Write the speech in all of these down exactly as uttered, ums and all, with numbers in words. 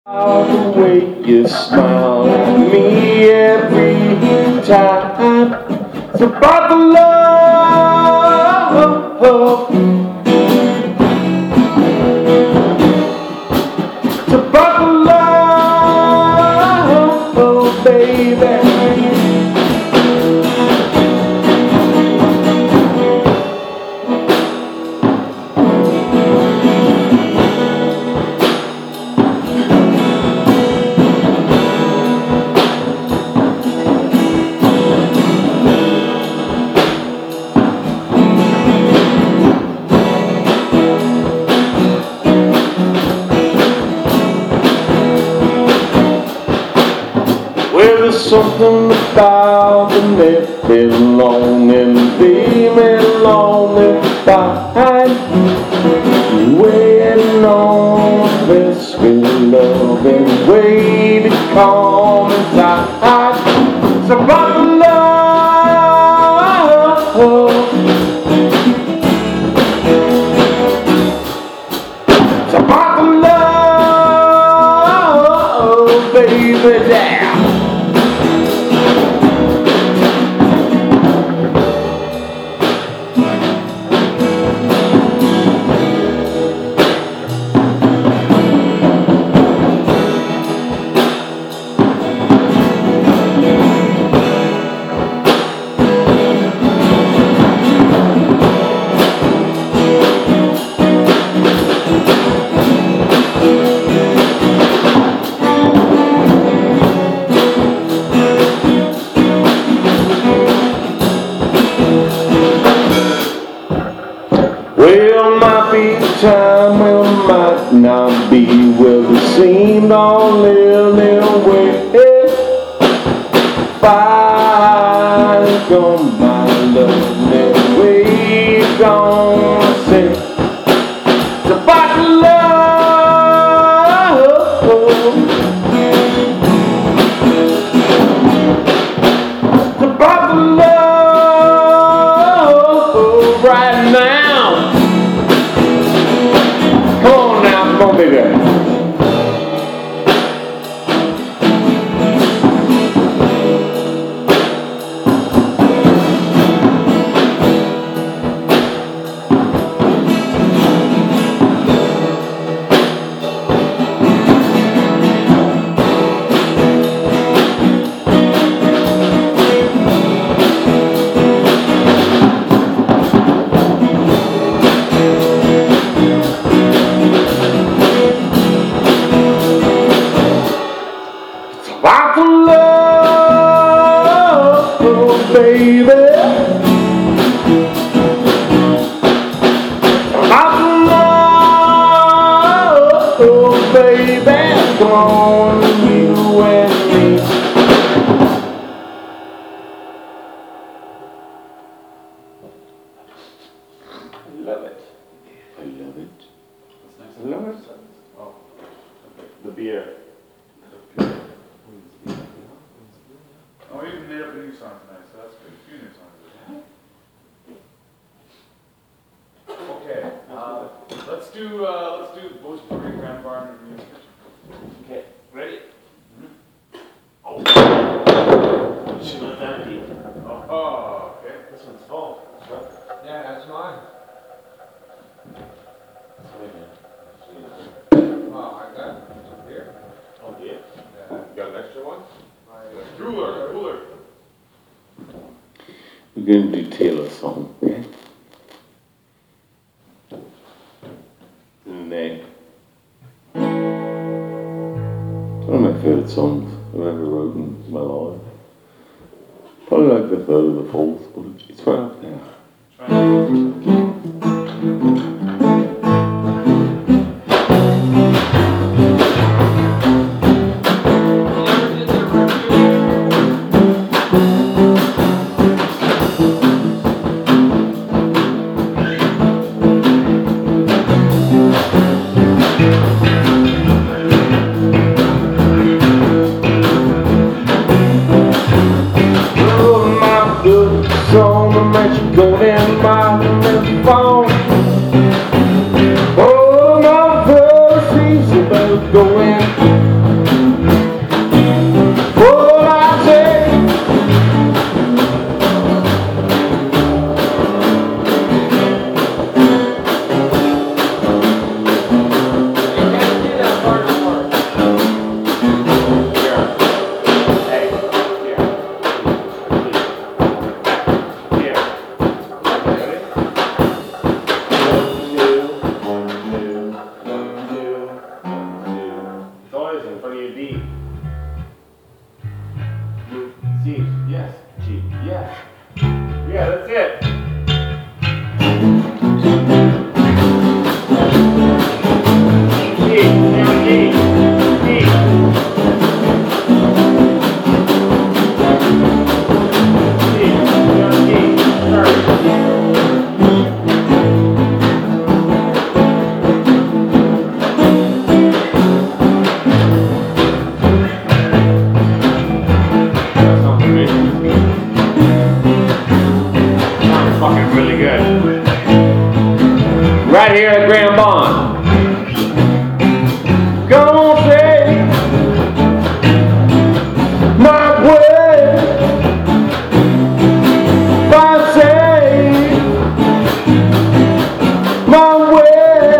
The way you smile at me every time. It's about the love. It's about the love, baby. Well, there's something about the net belonging, baby, lonely behind. Waiting on this sweet loving way to come inside. It's about the love. It's about the love, baby, yeah. Well, might be time, well, might not be. Well, it seemed all little, little way. Fine, come my love, little way gonna say. It's about the love. It's about the love right now. Come on now, come on, baby. About the love, baby. About the love, baby. Come on, you and me. I love it. I love it. I love it. Oh, the beer. Oh, we even made up a new song tonight, so that's good. A few new songs. Okay, uh, let's do uh, let's do Bush Brewery Grand Bar and Music. Okay, ready? Mm-hmm. Oh, she went that deep. Oh, oh, okay. This one's full. Yeah, that's mine. Oh, I got it here. Oh, yeah. Yeah. Got an extra one? Cooler, cooler. We're going to do Taylor song, okay? Neck. One of my favourite songs I've ever written in my life. Probably like the third or the fourth, but it's right up there. On the match, go down my phone. B. C. Yes. G. Yes. Yeah, that's it. G. Now G. G. G. Now G. Sorry. Really good. Right here at Grand Bond. Come on, say my way. If I say my way.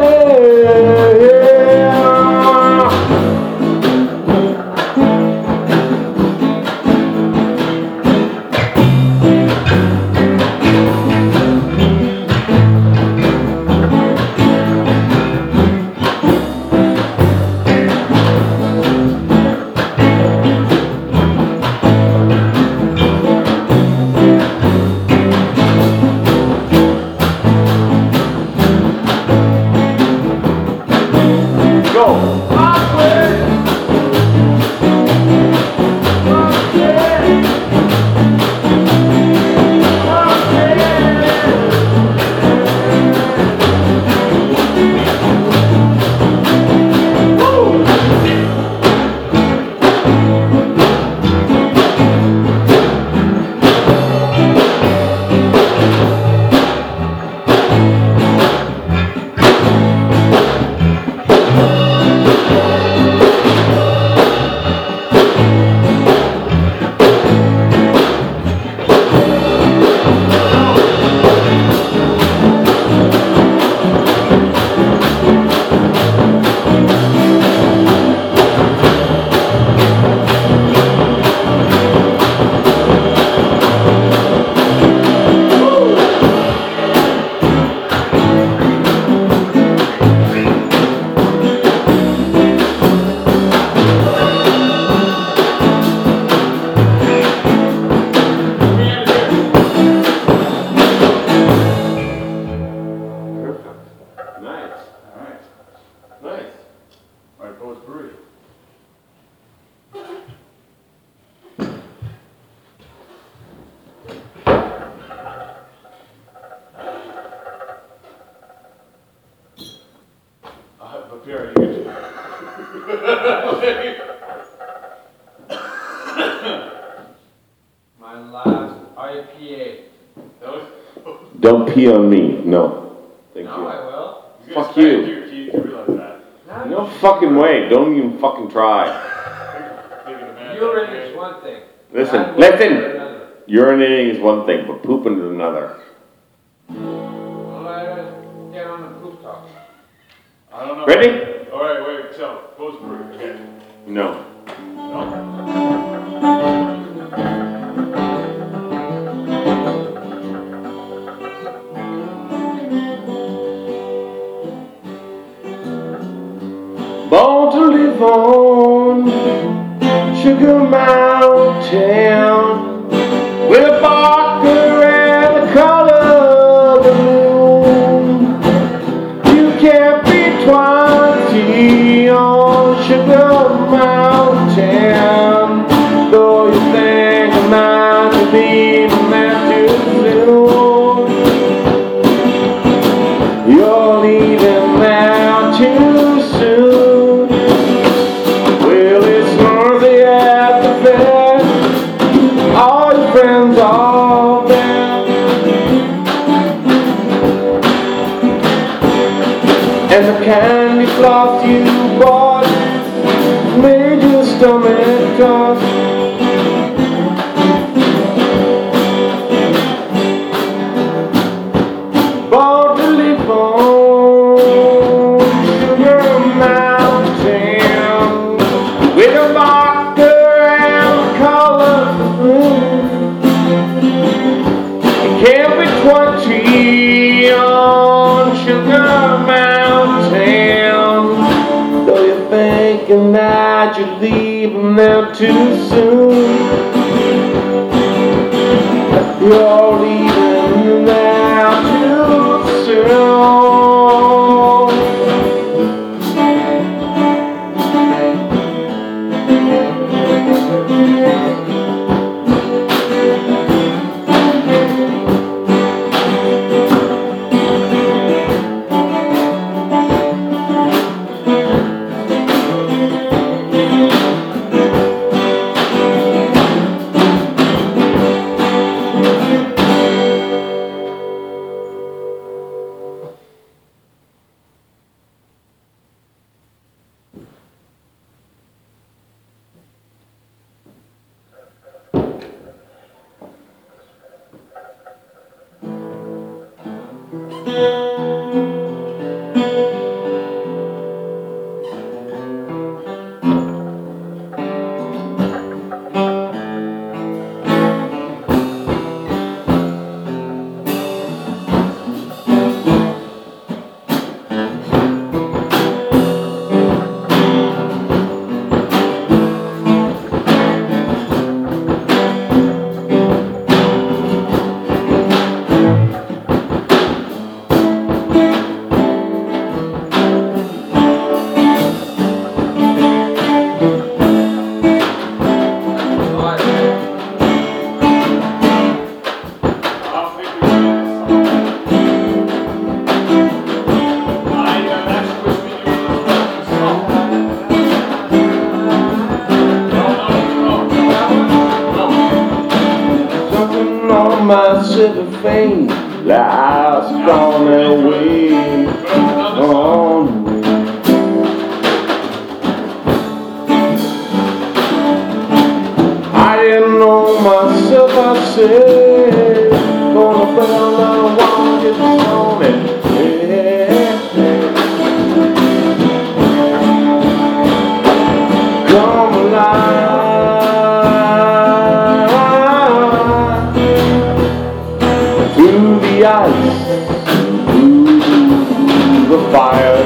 My last I P A. Don't pee on me. No. Thank no, you. I will. You Fuck guys you. You, you, you realize that. No fucking way. Don't even fucking try. Urinating is one thing. Listen, Bad listen. words are another. Urinating is one thing, but pooping is another. Well, I get on the poop talk. I don't know. Ready? Alright, wait, so, Bose Brewery, okay. No. Born to live on Sugar Mountain with a barker and the color of the moon. You can't be twenty on Sugar Mountain, though you think it might be meant too soon. You're leaving now too soon. Well, it's Northy at the fair. All your friends are there, and the candy floss you bought made your stomach toss. Born to live on Sugar Mountain with a marker and a color moon. You can't be twenty on Sugar Mountain, though you're thinking that that you're leaving them too soon. You're leaving them too soon. My silver fame last on their way, on the way. I didn't know myself, I said, gonna build a wall, get on it, yeah. Come alive. Through the ice, through the fire.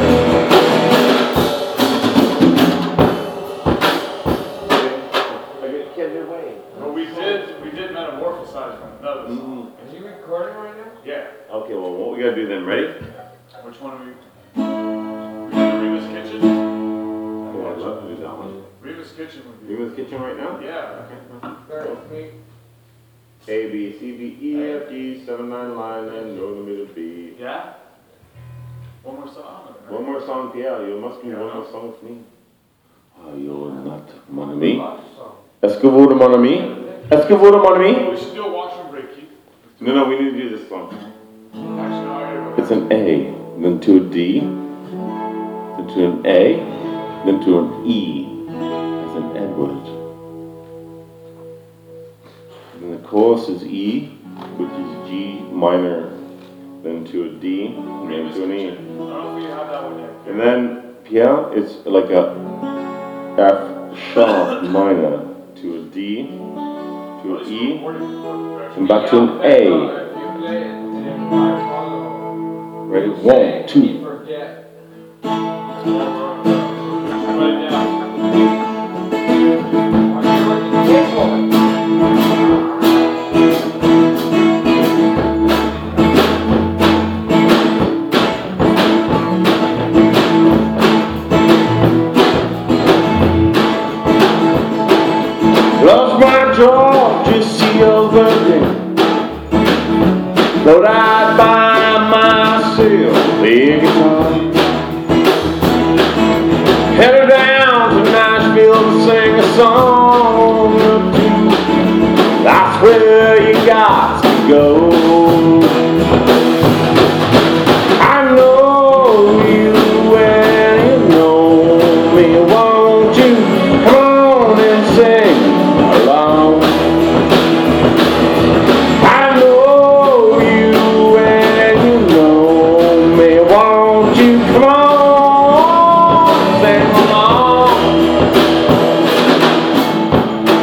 But we did, we did metamorphosize from another song. Are you recording right now? Yeah. Okay, well, what we gotta do then? Ready? Which one are we? We did the Reva's Kitchen? Oh, I'd love to do that one. Reva's Kitchen would be. Reva's Kitchen right now? Yeah. Start with me. A, B, C, D, E, F, G, seven, nine line, and go to the middle B. Yeah? One more song? Right? One more song, Pierre. You must be Yeah. one more song with me. Oh, you're not mon ami. Lots of songs. Est-ce que vous de mon ami? Est-ce que vous de mon ami? We should do a washroom break, Keith. No, no, we need to do this song. Actually, no, I gotta go. It's an A, then to a D, then to an A, then to an E, as in Edward. Then the chorus is E, which is G minor, then to a D, and then to an E. I don't know if we have that one yet. And then, Pierre, it's like a F sharp minor to a D, to an E, and back to an A. If you play it, and if I follow, Ready? you say, One, two. you forget. Write it down. Are you working table? Lost my job, just see a virgin. Thought I'd buy myself a guitar. Headed down to Nashville to sing a song or two. That's where you got to go. I know you and you know me. Won't you come on and sing along? I know you and you know me. Won't you come on and sing along?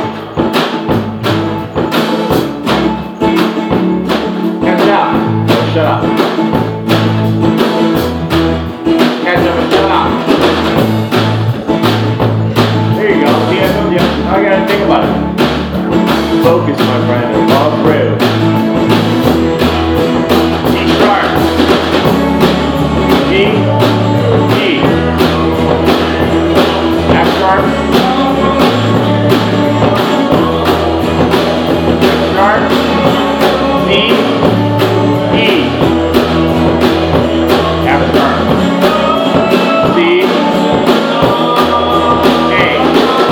focus, my friend, and fall through. G sharp. G, G. F sharp. F sharp. C, E. F sharp. C, A.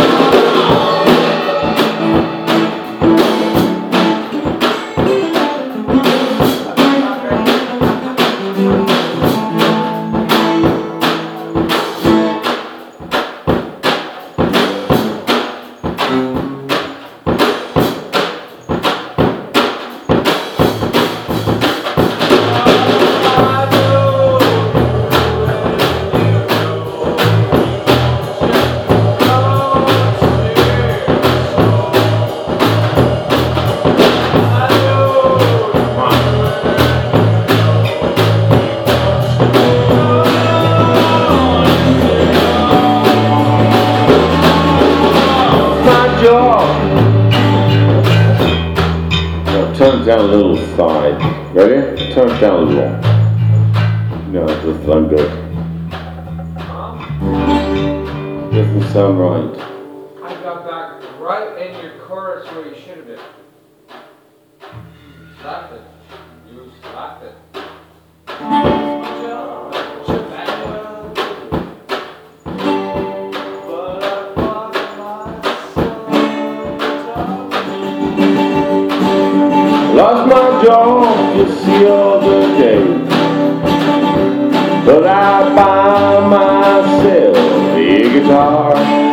Turn it down a little side. Ready? Turn it down a little. No, it doesn't sound good. Doesn't sound right. I got back right in your chorus where you should have been. Slapped it. You slapped it. Lost my job just the other day, but I buy myself a guitar.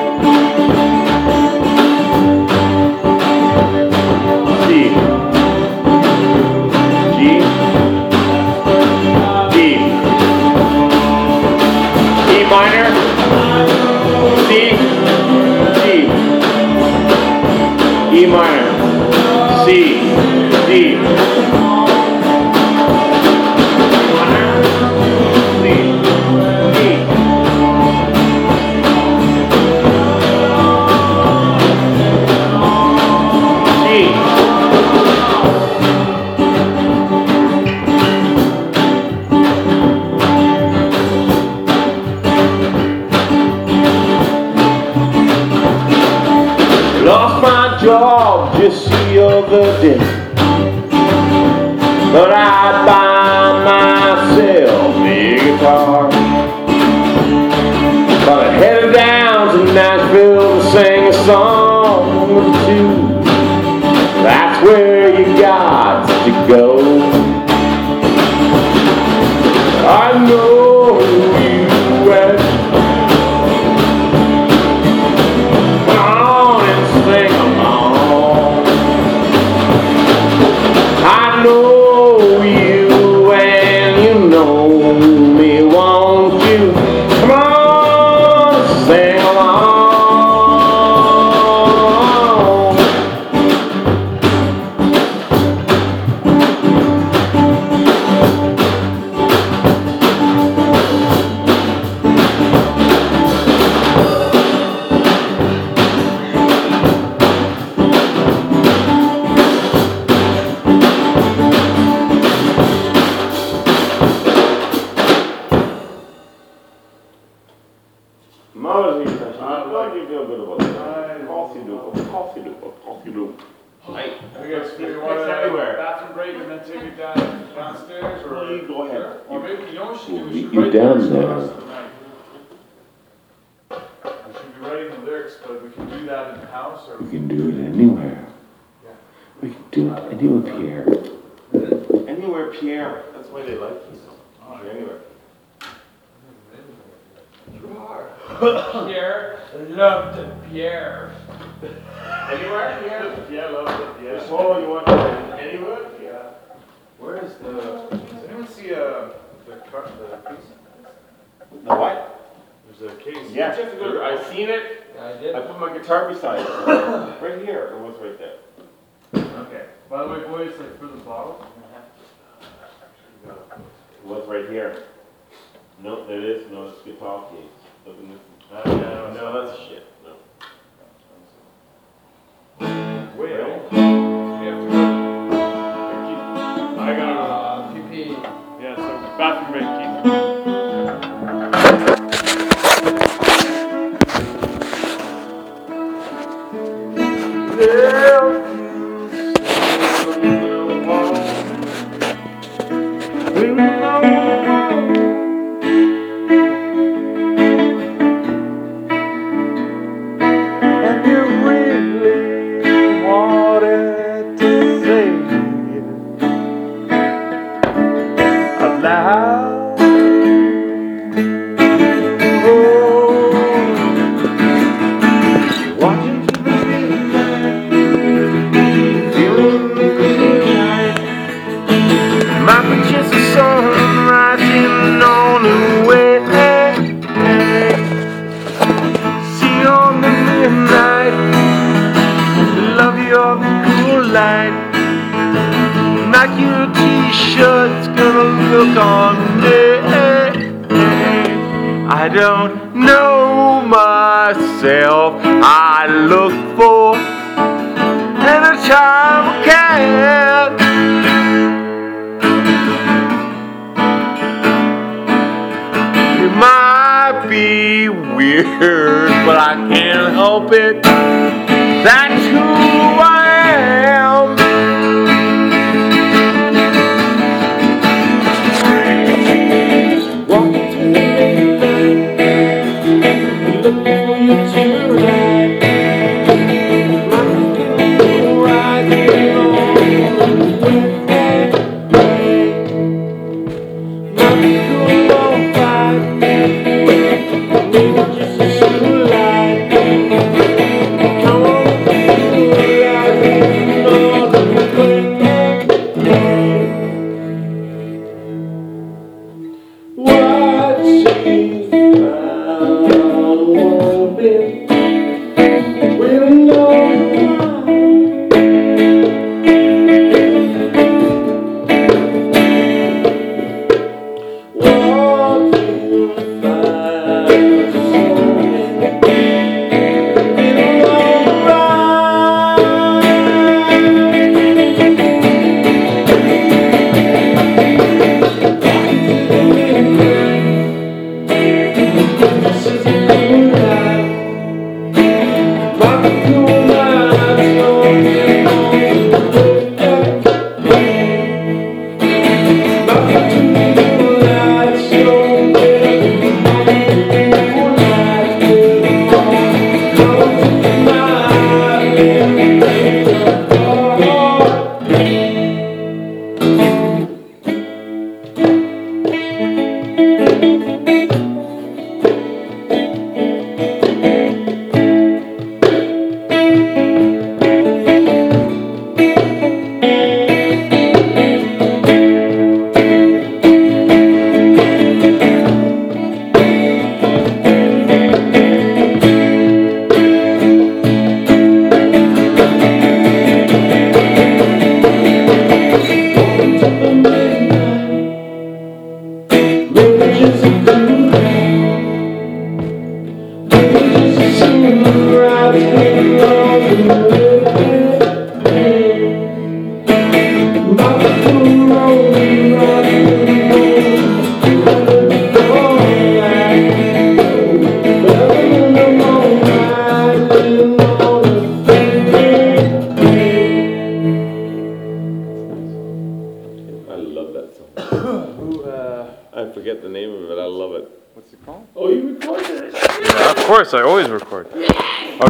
C, G, D, E minor, C, G, E minor, C, D, Lost my job just the other day, but I buy myself a guitar. But I headed down to Nashville to sing a song or two. That's where you got to go. I know you went. Come on and sing along. I know you and you know me, won't you? Come on, sing along. How do you feel good about that? Of course you do. Of course you do. Of course you do. Right. I guess we want It's to everywhere. bathroom break and then take it down downstairs, or Well, you go ahead. or maybe you know what we should do. We'll We meet should you write down lyrics for there. the rest of the night. We should be writing the lyrics, but we can do that in the house, or We can do it anywhere. We can do it anywhere, Pierre. Anywhere, Pierre. That's why they like you so much. Anywhere. Pierre loved Pierre. Anywhere, Pierre? yeah, love it. Yeah. This whole you want to anywhere? Yeah. Where is the Does anyone see uh, the car, the case? the what? There's a case. Yeah, I seen it. Yeah, I did. I put my guitar beside it. Right here. It was right there. Okay. By the way, boys, like for the bottle. It was right here. No, there it is. No, it's guitar case. Look in this. Uh, yeah, No, that's shit. No. Wait. I don't know myself. I look for any time I can. It might be weird, but I can't help it. That's who I am. Walking through the midnight, looking for you tonight. My people rising on the way. My people on fire, maybe just a little light. Come on, people rising on the way. What she's found won't be waiting on what you find it'll all I forget the name of it, I love it. What's it called? Oh, you recorded it? Yeah, of course, I always record.